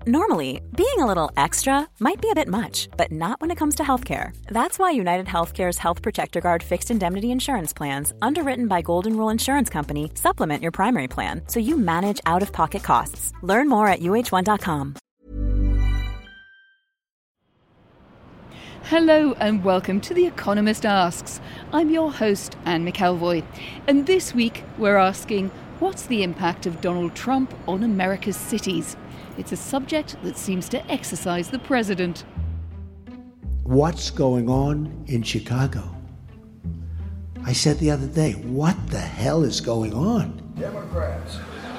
Normally, being a little extra might be a bit much, but not when it comes to healthcare. That's why United Healthcare's Health Protector Guard fixed indemnity insurance plans, underwritten by Golden Rule Insurance Company, supplement your primary plan so you manage out-of-pocket costs. Learn more at uh1.com. Hello and welcome to The Economist Asks. I'm your host, Anne McElvoy, and this week we're asking, what's the impact of Donald Trump on America's cities? It's a subject that seems to exercise the president. What's going on in Chicago? I said the other day, what the hell is going on? Democrats.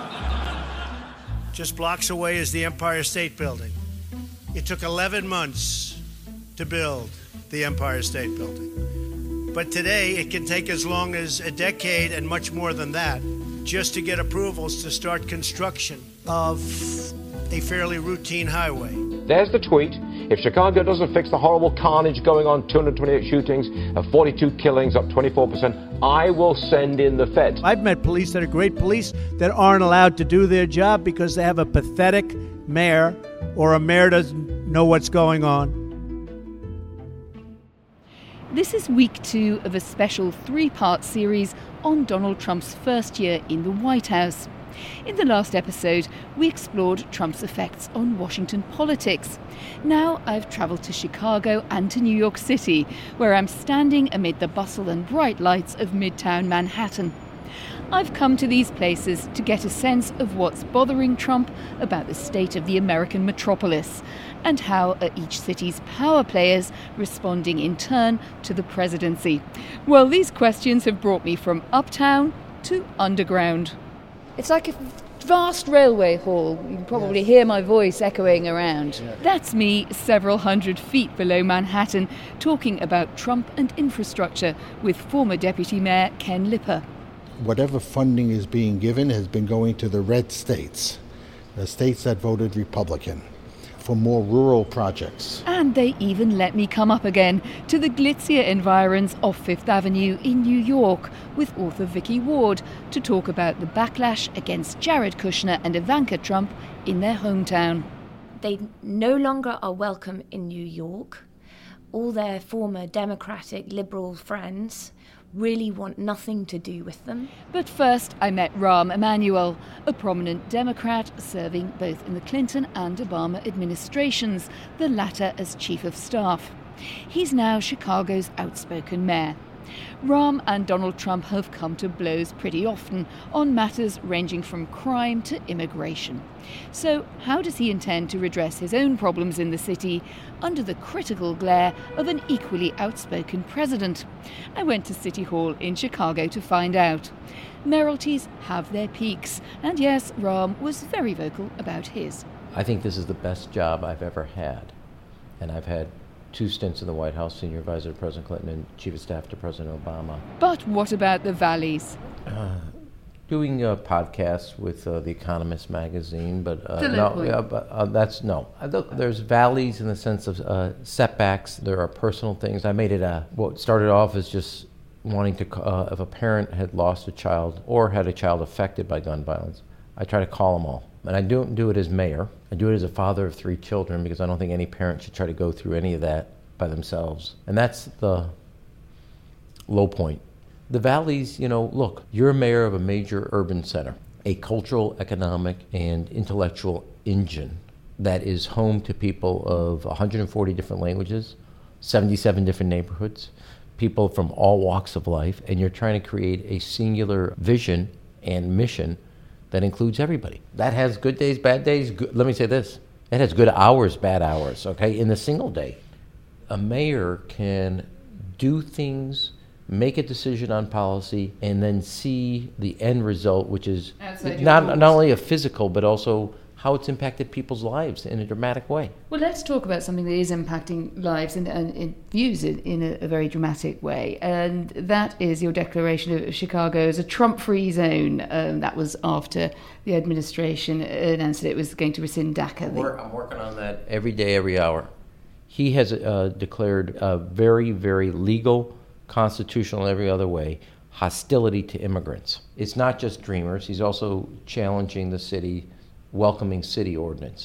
Just blocks away is the Empire State Building. It took 11 months to build the Empire State Building. But today, it can take as long as a decade and much more than that just to get approvals to start construction of a fairly routine highway. There's the tweet. If Chicago doesn't fix the horrible carnage going on, 228 shootings, 42 killings, up 24%, I will send in the feds. I've met police that are great police that aren't allowed to do their job because they have a pathetic mayor or a mayor doesn't know what's going on. This is week 2 of a special 3-part series on Donald Trump's first year in the White House. In the last episode, we explored Trump's effects on Washington politics. Now I've travelled to Chicago and to New York City, where I'm standing amid the bustle and bright lights of Midtown Manhattan. I've come to these places to get a sense of what's bothering Trump about the state of the American metropolis, and how are each city's power players responding in turn to the presidency. Well, these questions have brought me from uptown to underground. It's like a vast railway hall. You can probably hear my voice echoing around. Yeah. That's me several hundred feet below Manhattan, talking about Trump and infrastructure with former Deputy Mayor Ken Lipper. Whatever funding is being given has been going to the red states, the states that voted Republican, for more rural projects. And they even let me come up again to the glitzier environs of Fifth Avenue in New York with author Vicky Ward to talk about the backlash against Jared Kushner and Ivanka Trump in their hometown. They no longer are welcome in New York. All their former Democratic liberal friends really want nothing to do with them. But first, I met Rahm Emanuel, a prominent Democrat serving both in the Clinton and Obama administrations, the latter as chief of staff. He's now Chicago's outspoken mayor. Rahm and Donald Trump have come to blows pretty often on matters ranging from crime to immigration. So how does he intend to redress his own problems in the city under the critical glare of an equally outspoken president? I went to City Hall in Chicago to find out. Mayoralties have their peaks, and yes, Rahm was very vocal about his. I think this is the best job I've ever had, and I've had 2 stints in the White House, senior advisor to President Clinton and chief of staff to President Obama. But what about the valleys? Doing podcasts with The Economist magazine, but There's valleys in the sense of setbacks. There are personal things. I made it what started off as just wanting to, if a parent had lost a child or had a child affected by gun violence, I try to call them all. And I don't do it as mayor. I do it as a father of 3 children because I don't think any parent should try to go through any of that by themselves. And that's the low point. The valleys, look, you're a mayor of a major urban center, a cultural, economic, and intellectual engine that is home to people of 140 different languages, 77 different neighborhoods, people from all walks of life, and you're trying to create a singular vision and mission that includes everybody. That has good days, bad days. Let me say this. It has good hours, bad hours, okay, in a single day. A mayor can do things, make a decision on policy, and then see the end result, which is not only a physical, but also how it's impacted people's lives in a dramatic way. Well, let's talk about something that is impacting lives and views it in a very dramatic way. And that is your declaration of Chicago as a Trump-free zone. That was after the administration announced that it was going to rescind DACA. I'm working on that every day, every hour. He has declared a very, very legal, constitutional, every other way, hostility to immigrants. It's not just dreamers. He's also challenging the city welcoming city ordinance.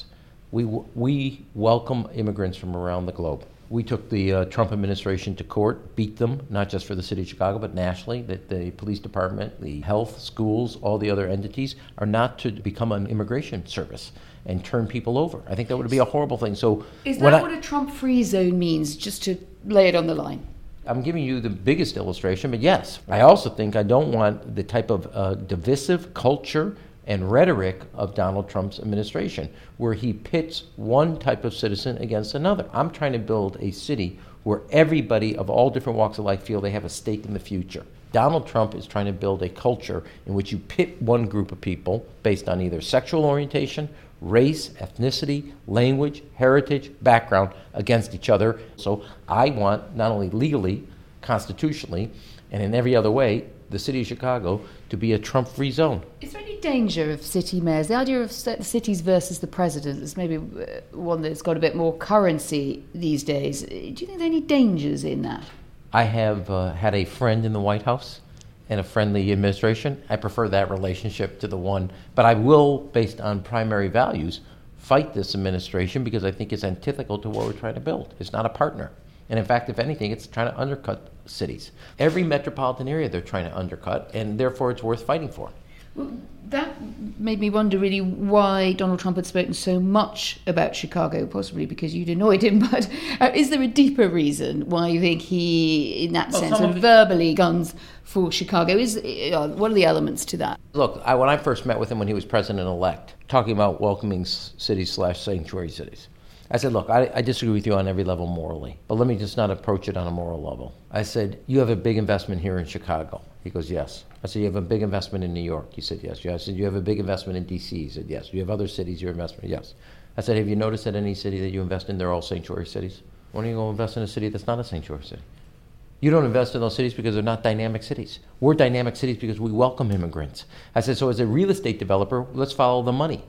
We welcome immigrants from around the globe. We took the Trump administration to court, beat them, not just for the city of Chicago, but nationally, that the police department, the health, schools, all the other entities are not to become an immigration service and turn people over. I think that would be a horrible thing. So, is that what a Trump-free zone means, just to lay it on the line? I'm giving you the biggest illustration, but yes. I also think I don't want the type of divisive culture and rhetoric of Donald Trump's administration, where he pits one type of citizen against another. I'm trying to build a city where everybody of all different walks of life feel they have a stake in the future. Donald Trump is trying to build a culture in which you pit one group of people based on either sexual orientation, race, ethnicity, language, heritage, background against each other. So I want, not only legally, constitutionally, and in every other way, the city of Chicago to be a Trump-free zone. Is there any danger of city mayors? The idea of cities versus the president is maybe one that's got a bit more currency these days. Do you think there are any dangers in that? I have had a friend in the White House and a friendly administration. I prefer that relationship to the one, but I will, based on primary values, fight this administration because I think it's antithetical to what we're trying to build. It's not a partner. And in fact, if anything, it's trying to undercut cities. Every metropolitan area they're trying to undercut, and therefore it's worth fighting for. Well, that made me wonder really why Donald Trump had spoken so much about Chicago, possibly because you'd annoyed him, but is there a deeper reason why you think he, in that sense, verbally guns for Chicago? What are the elements to that? Look, when I first met with him when he was president-elect, talking about welcoming cities/sanctuary cities, I said, look, I disagree with you on every level morally, but let me just not approach it on a moral level. I said, you have a big investment here in Chicago. He goes, yes. I said, you have a big investment in New York. He said, yes. I said, you have a big investment in D.C. He said, yes. You have other cities, your investment, yes. I said, have you noticed that any city that you invest in, they're all sanctuary cities? Why don't you go invest in a city that's not a sanctuary city? You don't invest in those cities because they're not dynamic cities. We're dynamic cities because we welcome immigrants. I said, so as a real estate developer, let's follow the money.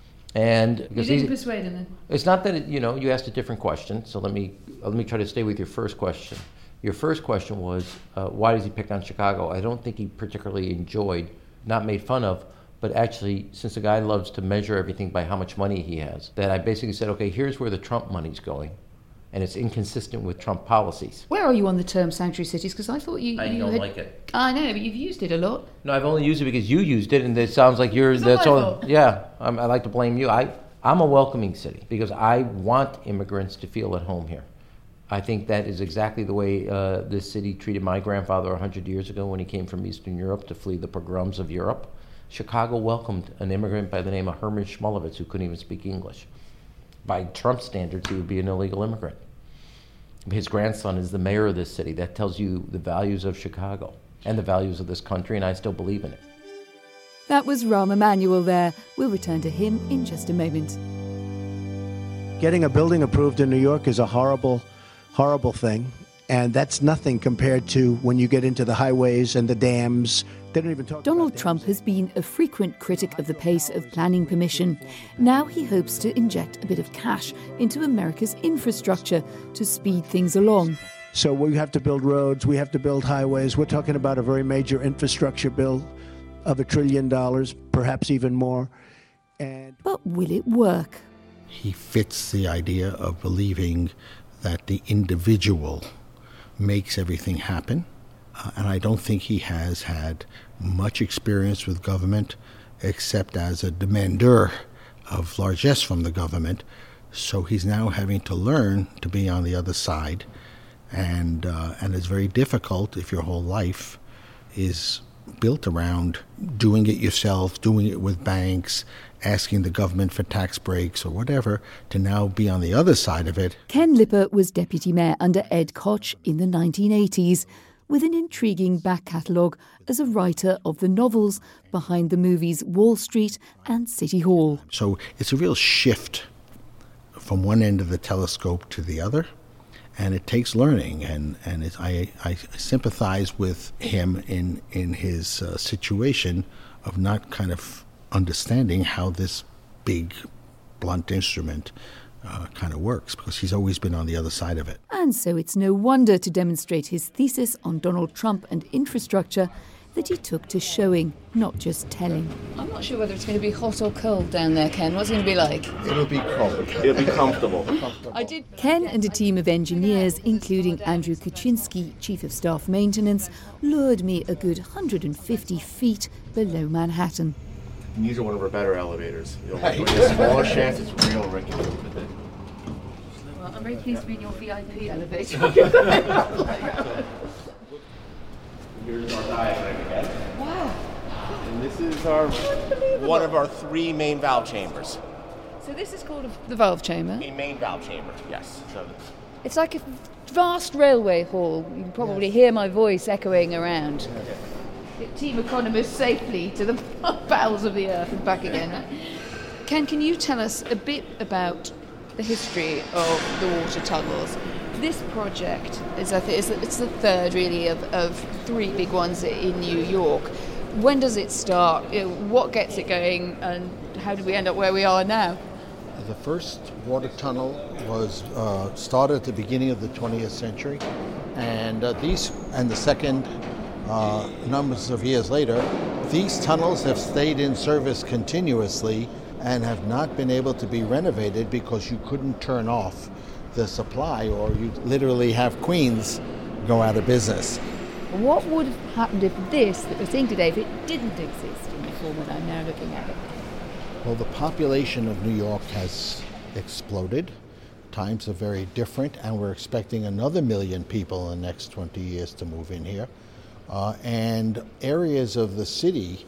And you didn't persuade him then? It's not that you asked a different question. So let me try to stay with your first question. Your first question was why does he pick on Chicago? I don't think he particularly enjoyed, not made fun of, but actually, since the guy loves to measure everything by how much money he has, that I basically said, okay, here's where the Trump money's going, and it's inconsistent with Trump policies. Where are you on the term sanctuary cities? Because I thought you don't like it. I know, but you've used it a lot. No, I've only used it because you used it, and it sounds like you're. That's all. Yeah, I like to blame you. I'm a welcoming city because I want immigrants to feel at home here. I think that is exactly the way this city treated my grandfather 100 years ago when he came from Eastern Europe to flee the pogroms of Europe. Chicago welcomed an immigrant by the name of Herman Schmulevitz who couldn't even speak English. By Trump standards, he would be an illegal immigrant. His grandson is the mayor of this city. That tells you the values of Chicago and the values of this country, and I still believe in it. That was Rahm Emanuel there. We'll return to him in just a moment. Getting a building approved in New York is a horrible, horrible thing. And that's nothing compared to when you get into the highways and the dams. They don't even talk Donald Trump has been a frequent critic of the pace of planning permission. Now he hopes to inject a bit of cash into America's infrastructure to speed things along. So we have to build roads, we have to build highways. We're talking about a very major infrastructure bill of $1 trillion, perhaps even more. But will it work? He fits the idea of believing that the individual makes everything happen. And I don't think he has had much experience with government except as a demander of largesse from the government. So he's now having to learn to be on the other side. And it's very difficult if your whole life is built around doing it yourself, doing it with banks, asking the government for tax breaks or whatever, to now be on the other side of it. Ken Lipper was deputy mayor under Ed Koch in the 1980s, with an intriguing back catalogue as a writer of the novels behind the movies Wall Street and City Hall. So it's a real shift from one end of the telescope to the other. And it takes learning, and I sympathize with him in his situation of not kind of understanding how this big, blunt instrument kind of works, because he's always been on the other side of it. And so it's no wonder, to demonstrate his thesis on Donald Trump and infrastructure, that he took to showing, not just telling. I'm not sure whether it's going to be hot or cold down there, Ken. What's it going to be like? It'll be cold. It'll be comfortable. Ken and a team of engineers, including Andrew Kuczynski, Chief of Staff Maintenance, lured me a good 150 feet below Manhattan. And these are one of our better elevators. You'll enjoy the smaller shafts, it's real Ricky. Well, I'm very pleased to be in your VIP elevator. Here's our diagram again. Wow. And this is one of our 3 main valve chambers. So this is called the valve chamber? A main valve chamber, yes. So it's like a vast railway hall. You can probably hear my voice echoing around. Get Team Economist safely to the bowels of the earth and back again. Ken, can you tell us a bit about the history of the water tunnels? This project is, it's the third really of 3 big ones in New York. When does it start? What gets it going, and how did we end up where we are now? The first water tunnel was started at the beginning of the 20th century, and the second numbers of years later, these tunnels have stayed in service continuously and have not been able to be renovated because you couldn't turn off the supply, or you literally have Queens go out of business. What would have happened if this that we're seeing today, if it didn't exist in the form that I'm now looking at it? Well, the population of New York has exploded. Times are very different, and we're expecting another 1 million people in the next 20 years to move in here. And areas of the city,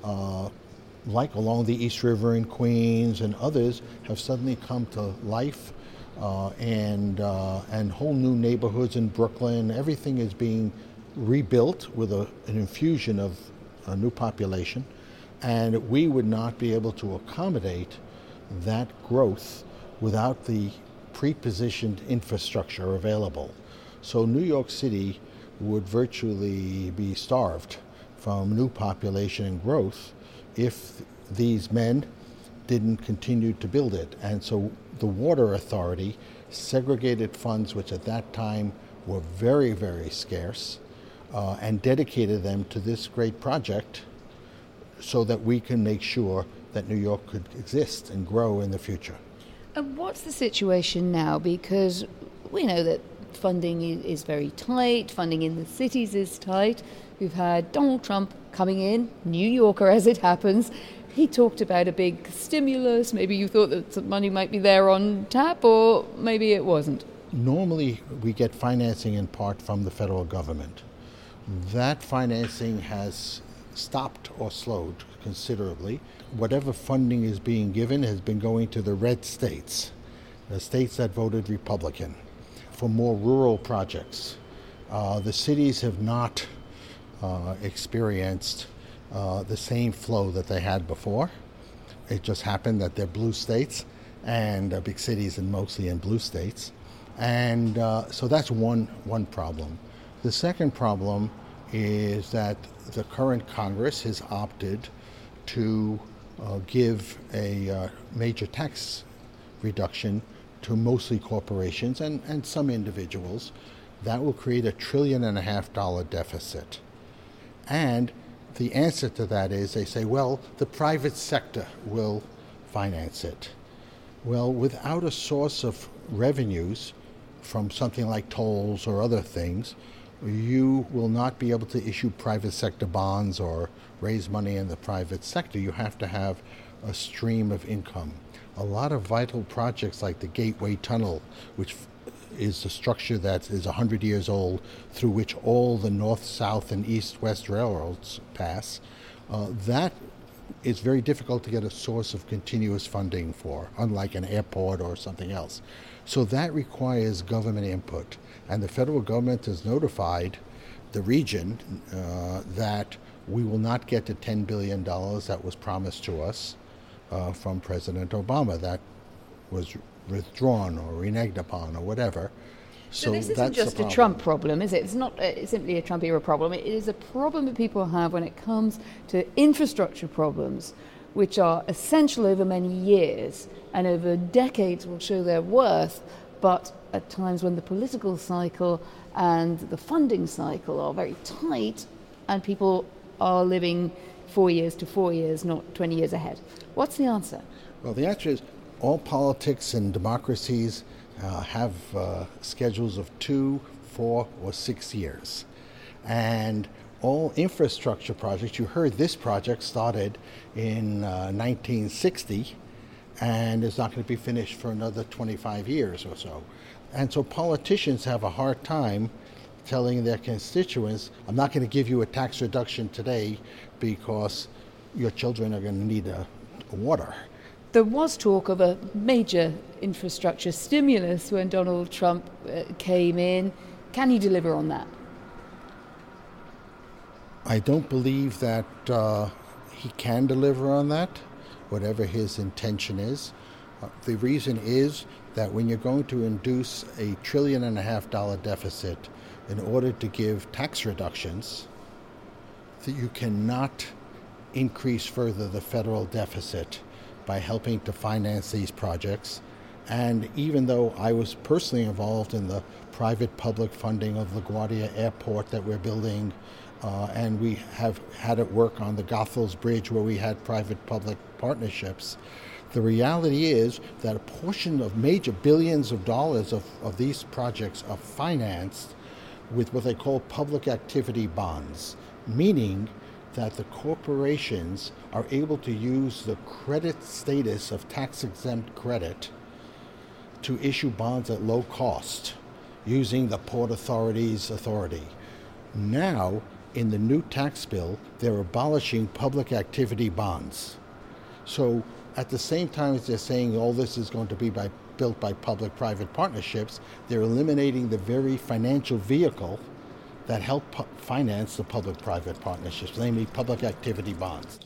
like along the East River in Queens and others, have suddenly come to life. And whole new neighborhoods in Brooklyn. Everything is being rebuilt with an infusion of a new population, and we would not be able to accommodate that growth without the pre-positioned infrastructure available. So New York City would virtually be starved from new population and growth if these men didn't continue to build it. And so the Water Authority segregated funds, which at that time were very, very scarce, and dedicated them to this great project so that we can make sure that New York could exist and grow in the future. And what's the situation now? Because we know that funding is very tight, funding in the cities is tight. We've had Donald Trump coming in, New Yorker as it happens. He talked about a big stimulus. Maybe you thought that some money might be there on tap, or maybe it wasn't. Normally, we get financing in part from the federal government. That financing has stopped or slowed considerably. Whatever funding is being given has been going to the red states, the states that voted Republican, for more rural projects. The cities have not experienced the same flow that they had before. It just happened that they're blue states, and big cities and mostly in blue states. And so that's one problem. The second problem is that the current Congress has opted to give a major tax reduction to mostly corporations and some individuals. That will create $1.5 trillion deficit. And the answer to that is they say, well, the private sector will finance it. Well, without a source of revenues from something like tolls or other things, you will not be able to issue private sector bonds or raise money in the private sector. You have to have a stream of income. A lot of vital projects like the Gateway Tunnel, which is a structure that is 100 years old, through which all the north, south, and east-west railroads pass, that is very difficult to get a source of continuous funding for, unlike an airport or something else. So that requires government input. And the federal government has notified the region that we will not get the $10 billion that was promised to us from President Obama. That was withdrawn or reneged upon or whatever. So this isn't just a Trump problem, is it? It's not simply a Trump era problem. It is a problem that people have when it comes to infrastructure problems, which are essential over many years and over decades will show their worth, but at times when the political cycle and the funding cycle are very tight and people are living 4 years to 4 years, not 20 years ahead. What's the answer? Well, the answer is all politics and democracies have schedules of 2, 4, or 6 years. And all infrastructure projects, you heard this project started in 1960 and is not going to be finished for another 25 years or so. And so politicians have a hard time telling their constituents, I'm not going to give you a tax reduction today because your children are going to need water. There was talk of a major infrastructure stimulus when Donald Trump came in. Can he deliver on that? I don't believe that he can deliver on that, whatever his intention is. The reason is that when you're going to induce a $1.5 trillion deficit in order to give tax reductions, that you cannot increase further the federal deficit by helping to finance these projects. And even though I was personally involved in the private-public funding of LaGuardia Airport that we're building, and we have had it work on the Goethals Bridge where we had private-public partnerships, the reality is that a portion of major billions of dollars of these projects are financed with what they call public activity bonds, meaning that the corporations are able to use the credit status of tax-exempt credit to issue bonds at low cost using the Port Authority's authority. Now, in the new tax bill, they're abolishing public activity bonds. So at the same time as they're saying all this is going to be built by public-private partnerships, they're eliminating the very financial vehicle that help finance the public-private partnerships, namely public activity bonds.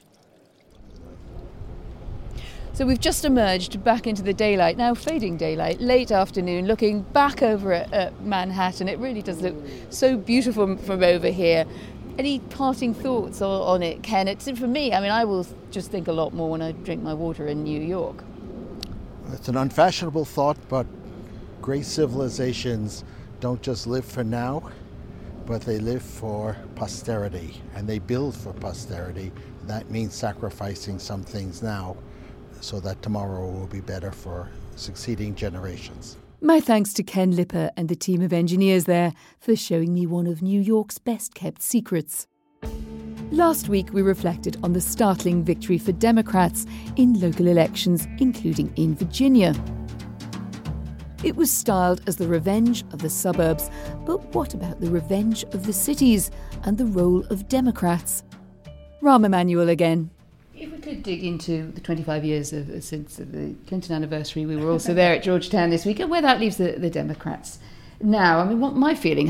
So we've just emerged back into the daylight, now fading daylight, late afternoon, looking back over at Manhattan. It really does look so beautiful from over here. Any parting thoughts on it, Ken? For me, I will just think a lot more when I drink my water in New York. It's an unfashionable thought, but great civilizations don't just live for now, but they live for posterity, and they build for posterity. That means sacrificing some things now so that tomorrow will be better for succeeding generations. My thanks to Ken Lipper and the team of engineers there for showing me one of New York's best-kept secrets. Last week we reflected on the startling victory for Democrats in local elections, including in Virginia. It was styled as the revenge of the suburbs, but what about the revenge of the cities and the role of Democrats? Rahm Emanuel again. If we could dig into the 25 years since the Clinton anniversary, we were also there at Georgetown this week, and where that leaves the Democrats now. What my feeling,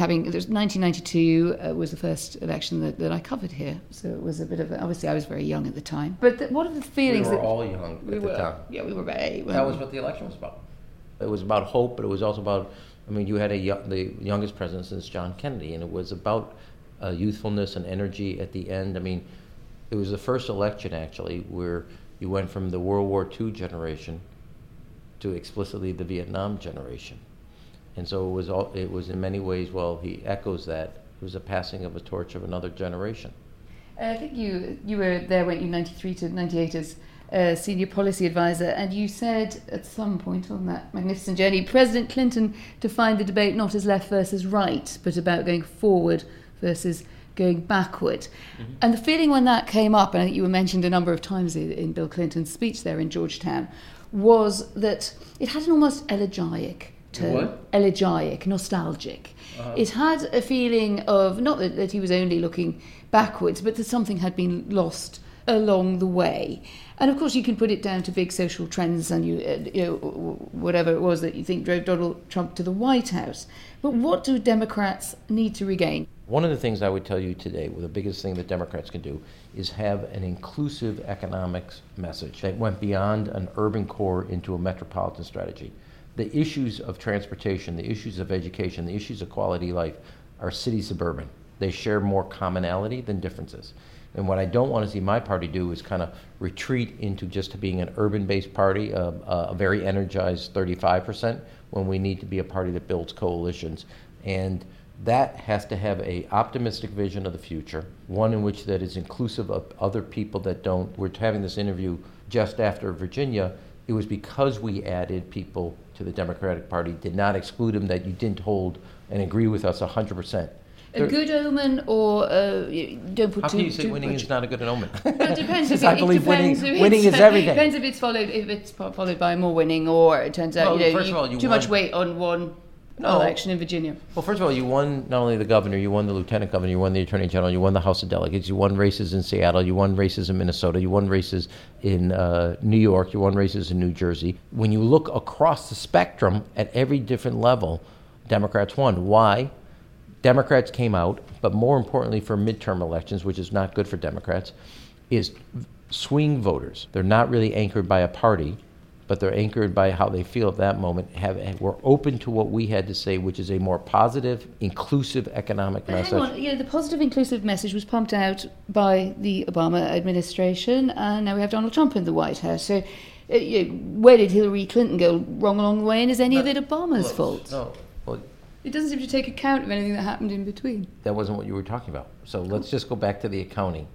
1992 was the first election that I covered here, so it was a bit of obviously I was very young at the time. But what are the feelings? We were all young at the time. Yeah, we were very. That was what the election was about. It was about hope, but it was also about, you had the youngest president since John Kennedy, and it was about youthfulness and energy at the end. It was the first election, actually, where you went from the World War II generation to explicitly the Vietnam generation. And so it was in many ways, he echoes that. It was a passing of a torch of another generation. I think you were there, weren't you, 93 to 98 as senior policy advisor, and you said at some point on that magnificent journey, President Clinton defined the debate not as left versus right, but about going forward versus going backward. Mm-hmm. And the feeling when that came up, and I think you were mentioned a number of times in Bill Clinton's speech there in Georgetown, was that it had an almost elegiac tone. What? Elegiac, nostalgic. Uh-huh. It had a feeling of, not that he was only looking backwards, but that something had been lost along the way. And of course you can put it down to big social trends and whatever it was that you think drove Donald Trump to the White House. But what do Democrats need to regain? One of the things I would tell you today, the biggest thing that Democrats can do, is have an inclusive economics message that went beyond an urban core into a metropolitan strategy. The issues of transportation, the issues of education, the issues of quality of life are city-suburban. They share more commonality than differences. And what I don't want to see my party do is kind of retreat into just being an urban-based party, a very energized 35%, when we need to be a party that builds coalitions and That has to have an optimistic vision of the future, one in which that is inclusive of other people that don't. We're having this interview just after Virginia. It was because we added people to the Democratic Party, did not exclude them, that you didn't hold and agree with us 100%. A good omen, or don't put How too can you say too winning much. is not a good omen? It depends. I believe winning is everything. It depends if it's followed by more winning, or it turns out first of all, you too won. much weight on one election in Virginia. Well, first of all, you won not only the governor, you won the lieutenant governor, you won the attorney general, you won the House of Delegates, you won races in Seattle, you won races in Minnesota, you won races in New York, you won races in New Jersey. When you look across the spectrum at every different level, Democrats won. Why? Democrats came out, but more importantly for midterm elections, which is not good for Democrats, is swing voters. They're not really anchored by a party, but they're anchored by how they feel at that moment. We're open to what we had to say, which is a more positive, inclusive economic message. Hang on, the positive, inclusive message was pumped out by the Obama administration, and now we have Donald Trump in the White House. So where did Hillary Clinton go wrong along the way, and is any of it Obama's fault? No. Well, it doesn't seem to take account of anything that happened in between. That wasn't what you were talking about. So let's just go back to the accounting.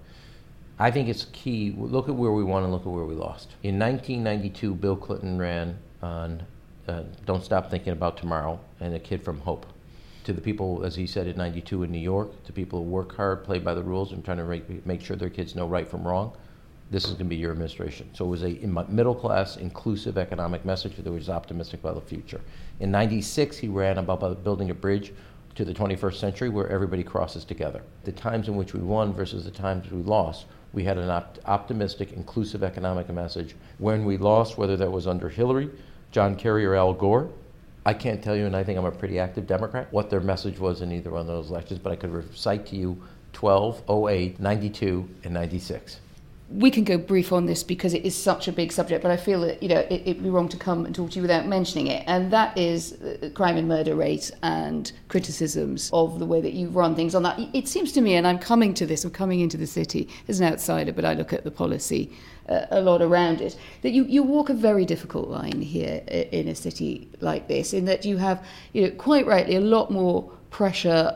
I think it's key. Look at where we won and look at where we lost. In 1992, Bill Clinton ran on Don't Stop Thinking About Tomorrow and A Kid from Hope. To the people, as he said in 92 in New York, to people who work hard, play by the rules, and trying to make sure their kids know right from wrong, this is going to be your administration. So it was a middle-class, inclusive economic message that was optimistic about the future. In 96, he ran about building a bridge to the 21st century where everybody crosses together. The times in which we won versus the times we lost, we had an optimistic, inclusive economic message. When we lost, whether that was under Hillary, John Kerry, or Al Gore, I can't tell you, and I think I'm a pretty active Democrat, what their message was in either one of those elections, but I could recite to you 12, 08, 92, and 96. We can go brief on this because it is such a big subject, but I feel that it'd be wrong to come and talk to you without mentioning it, and that is crime and murder rate and criticisms of the way that you run things on that. It seems to me, and I'm coming into the city as an outsider, but I look at the policy a lot around it, that you walk a very difficult line here in a city like this, in that you have, quite rightly, a lot more pressure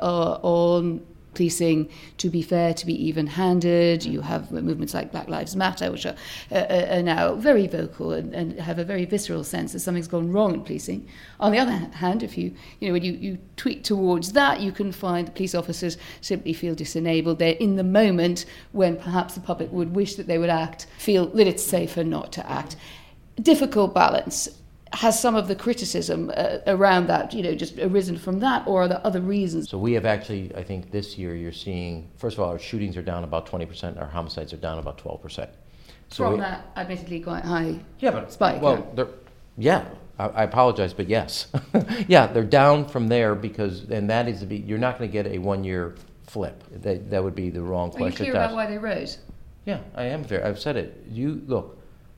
on policing to be fair, to be even-handed. You have movements like Black Lives Matter, which are now very vocal and have a very visceral sense that something's gone wrong in policing. On the other hand, if when you tweak towards that, you can find the police officers simply feel disenabled. They're in the moment when perhaps the public would wish that they would act, feel that it's safer not to act. Difficult balance. Has some of the criticism around that, just arisen from that, or are there other reasons? So we have actually, I think this year you're seeing, first of all, our shootings are down about 20%, our homicides are down about 12%. So from that admittedly quite high spike. Well, I apologize, but yes. Yeah, they're down from there because, and that is, you're not going to get a one-year flip. That would be the wrong question. Are you clear about why they rose? Yeah, I am fair. I've said it. Look.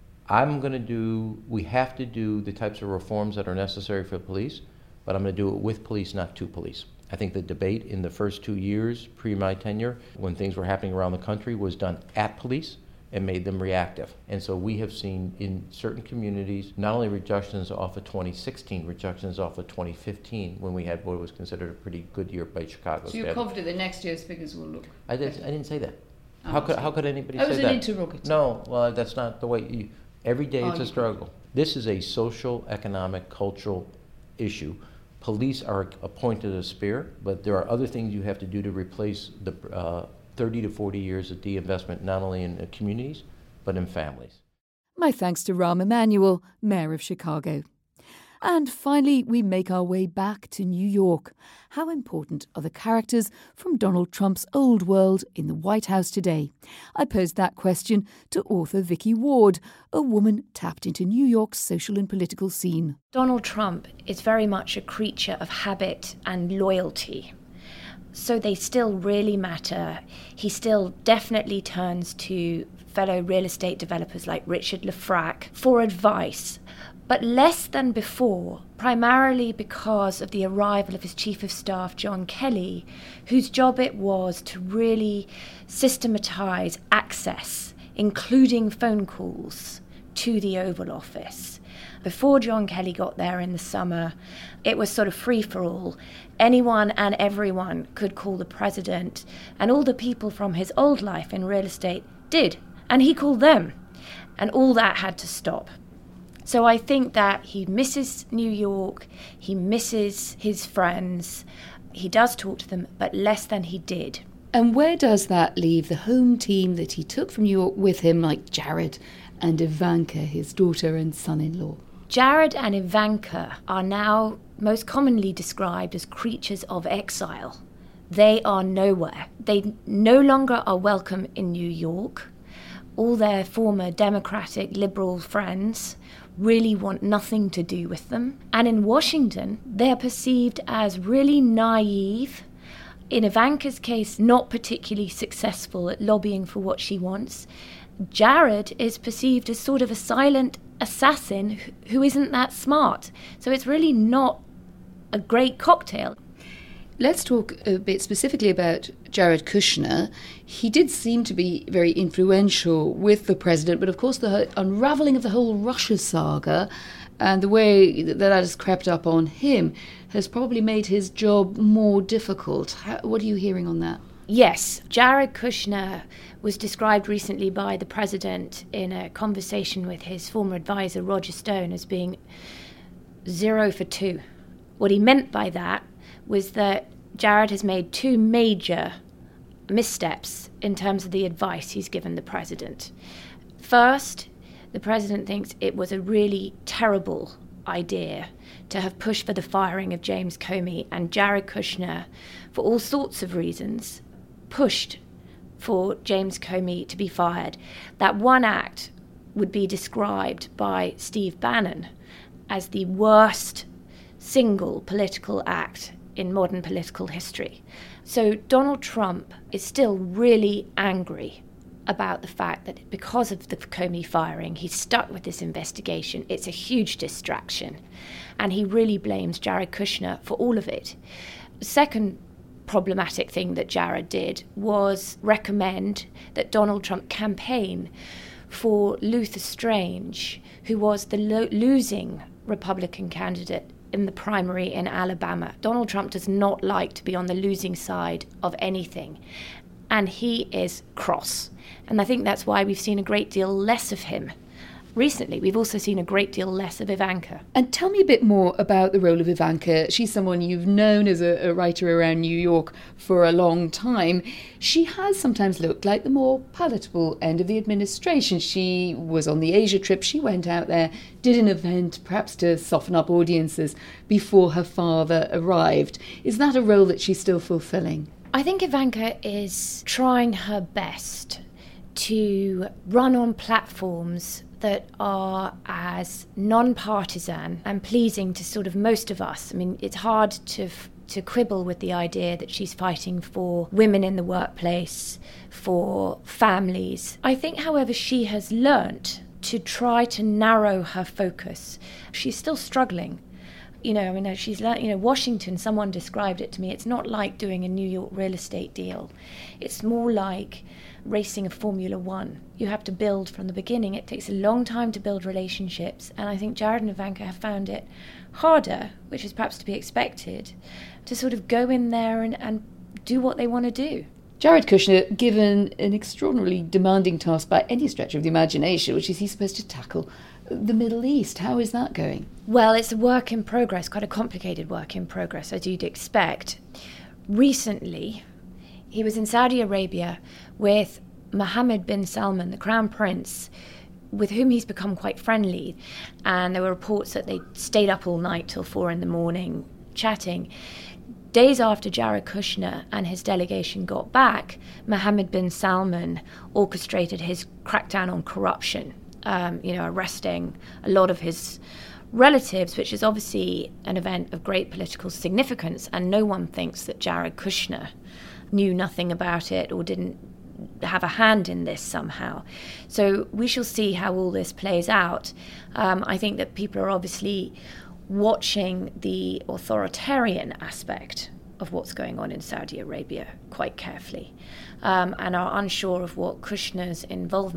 We have to do the types of reforms that are necessary for police, but I'm going to do it with police, not to police. I think the debate in the first 2 years, pre my tenure, when things were happening around the country, was done at police and made them reactive. And so we have seen in certain communities, not only reductions off of 2016, reductions off of 2015, when we had what was considered a pretty good year by Chicago. So you're confident that next year's figures will look I didn't say that. How could anybody say that? It was an interrogative. No, well, that's not the way every day it's a struggle. This is a social, economic, cultural issue. Police are appointed a spear, but there are other things you have to do to replace the 30 to 40 years of de-investment, not only in communities, but in families. My thanks to Rahm Emanuel, Mayor of Chicago. And finally, we make our way back to New York. How important are the characters from Donald Trump's old world in the White House today? I posed that question to author Vicky Ward, a woman tapped into New York's social and political scene. Donald Trump is very much a creature of habit and loyalty. So they still really matter. He still definitely turns to fellow real estate developers like Richard Lefrak for advice, but less than before, primarily because of the arrival of his Chief of Staff, John Kelly, whose job it was to really systematize access, including phone calls, to the Oval Office. Before John Kelly got there in the summer, it was sort of free-for-all. Anyone and everyone could call the president, and all the people from his old life in real estate did, and he called them. And all that had to stop. So I think that he misses New York, he misses his friends, he does talk to them, but less than he did. And where does that leave the home team that he took from New York with him, like Jared and Ivanka, his daughter and son-in-law? Jared and Ivanka are now most commonly described as creatures of exile. They are nowhere. They no longer are welcome in New York. All their former Democratic liberal friends really want nothing to do with them. And in Washington, they're perceived as really naive. In Ivanka's case, not particularly successful at lobbying for what she wants. Jared is perceived as sort of a silent assassin who isn't that smart. So it's really not a great cocktail. Let's talk a bit specifically about Jared Kushner. He did seem to be very influential with the president, but of course the unravelling of the whole Russia saga and the way that has crept up on him has probably made his job more difficult. What are you hearing on that? Yes, Jared Kushner was described recently by the president in a conversation with his former advisor, Roger Stone, as being 0 for 2. What he meant by that was that Jared has made 2 major missteps in terms of the advice he's given the president. First, the president thinks it was a really terrible idea to have pushed for the firing of James Comey, and Jared Kushner, for all sorts of reasons, pushed for James Comey to be fired. That one act would be described by Steve Bannon as the worst single political act in modern political history. So Donald Trump is still really angry about the fact that because of the Comey firing, he's stuck with this investigation. It's a huge distraction. And he really blames Jared Kushner for all of it. The second problematic thing that Jared did was recommend that Donald Trump campaign for Luther Strange, who was the losing Republican candidate in the primary in Alabama. Donald Trump does not like to be on the losing side of anything, and he is cross. And I think that's why we've seen a great deal less of him. Recently, we've also seen a great deal less of Ivanka. And tell me a bit more about the role of Ivanka. She's someone you've known as a writer around New York for a long time. She has sometimes looked like the more palatable end of the administration. She was on the Asia trip. She went out there, did an event, perhaps to soften up audiences before her father arrived. Is that a role that she's still fulfilling? I think Ivanka is trying her best to run on platforms that are as non-partisan and pleasing to sort of most of us. I mean, it's hard to quibble with the idea that she's fighting for women in the workplace, for families. I think, however, she has learnt to try to narrow her focus. She's still struggling. She's learned, Washington, someone described it to me, it's not like doing a New York real estate deal. It's more like racing a Formula One. You have to build from the beginning. It takes a long time to build relationships, and I think Jared and Ivanka have found it harder, which is perhaps to be expected, to sort of go in there and do what they want to do. Jared Kushner, given an extraordinarily demanding task by any stretch of the imagination, which is he's supposed to tackle the Middle East. How is that going? Well, it's a work in progress, quite a complicated work in progress, as you'd expect. Recently, he was in Saudi Arabia with Mohammed bin Salman, the Crown Prince, with whom he's become quite friendly. And there were reports that they stayed up all night till 4 a.m. chatting. Days after Jared Kushner and his delegation got back, Mohammed bin Salman orchestrated his crackdown on corruption, arresting a lot of his relatives, which is obviously an event of great political significance, and no one thinks that Jared Kushner knew nothing about it or didn't have a hand in this somehow. So we shall see how all this plays out. I think that people are obviously watching the authoritarian aspect of what's going on in Saudi Arabia quite carefully, and are unsure of what Kushner's involvement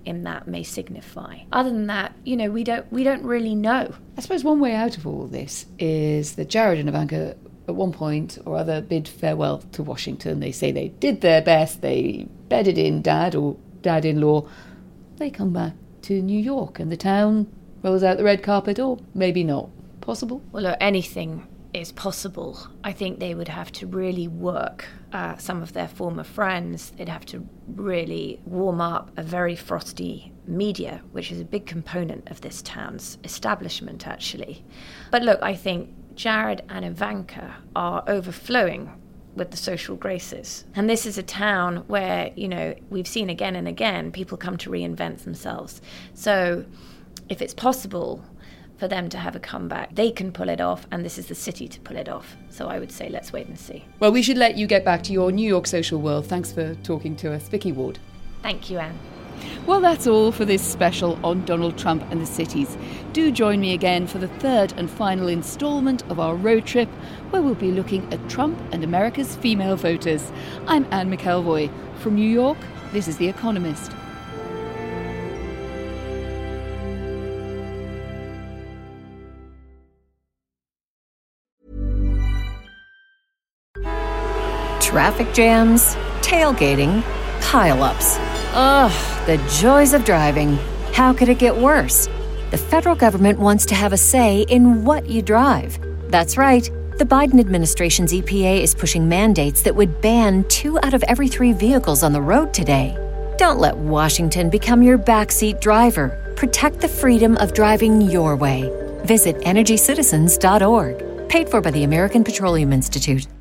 in that may signify. Other than that, we don't really know. I suppose one way out of all this is that Jared and Ivanka at one point or other bid farewell to Washington. They say they did their best, they bedded in dad or dad-in-law. They come back to New York and the town rolls out the red carpet, or maybe not. Possible? Well, look, anything is possible. I think they would have to really work some of their former friends. They'd have to really warm up a very frosty media, which is a big component of this town's establishment, actually. But look, I think Jared and Ivanka are overflowing with the social graces. And this is a town where, we've seen again and again, people come to reinvent themselves. So if it's possible for them to have a comeback, they can pull it off, and this is the city to pull it off. So I would say let's wait and see. Well, we should let you get back to your New York social world. Thanks for talking to us, Vicky Ward. Thank you, Anne. Well, that's all for this special on Donald Trump and the cities. Do join me again for the third and final instalment of our road trip, where we'll be looking at Trump and America's female voters. I'm Anne McElvoy. From New York, this is The Economist. Traffic jams, tailgating, pile-ups. Ugh, the joys of driving. How could it get worse? The federal government wants to have a say in what you drive. That's right. The Biden administration's EPA is pushing mandates that would ban 2 out of every 3 vehicles on the road today. Don't let Washington become your backseat driver. Protect the freedom of driving your way. Visit EnergyCitizens.org. Paid for by the American Petroleum Institute.